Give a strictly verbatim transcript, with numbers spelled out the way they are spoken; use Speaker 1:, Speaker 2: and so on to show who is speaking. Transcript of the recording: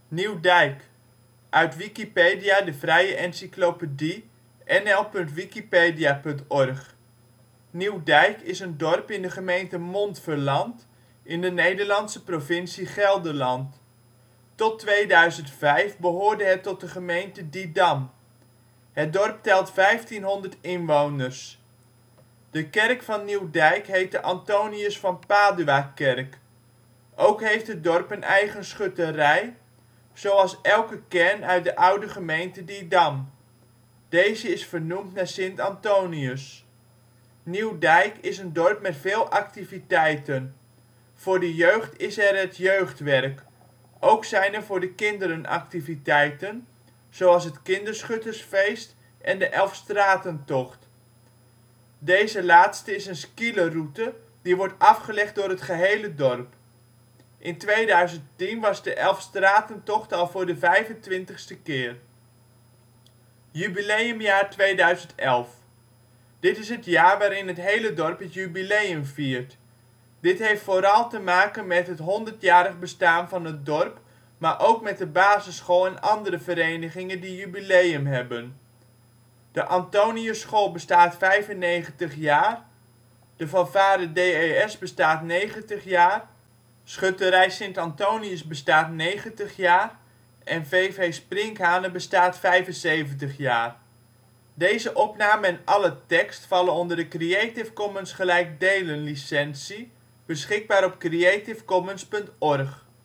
Speaker 1: Nieuw-Dijk, uit Wikipedia, de vrije encyclopedie. N L punt wikipedia punt org. Nieuw-Dijk is een dorp in de gemeente Montferland in de Nederlandse provincie Gelderland. Tot tweeduizend vijf behoorde het tot de gemeente Didam. Het dorp telt vijftienhonderd inwoners. De kerk van Nieuw-Dijk heet de Antonius van Paduakerk. Ook heeft het dorp een eigen schutterij, zoals elke kern uit de oude gemeente Didam. Deze is vernoemd naar Sint Antonius. Nieuw-Dijk is een dorp met veel activiteiten. Voor de jeugd is er het jeugdwerk. Ook zijn er voor de kinderen activiteiten, zoals het kinderschuttersfeest en de Elfstratentocht. Deze laatste is een skeelerroute die wordt afgelegd door het gehele dorp. In tweeduizend tien was de Elfstratentocht al voor de vijfentwintigste keer. Jubileumjaar tweeduizend elf. Dit is het jaar waarin het hele dorp het jubileum viert. Dit heeft vooral te maken met het honderdjarig bestaan van het dorp, maar ook met de basisschool en andere verenigingen die jubileum hebben. De Antoniusschool bestaat vijfennegentig jaar, de fanfare D E S bestaat negentig jaar, schutterij Sint Antonius bestaat negentig jaar en V V Sprinkhanen bestaat vijfenzeventig jaar. Deze opname en alle tekst vallen onder de Creative Commons gelijkdelen licentie, beschikbaar op creativecommons punt org.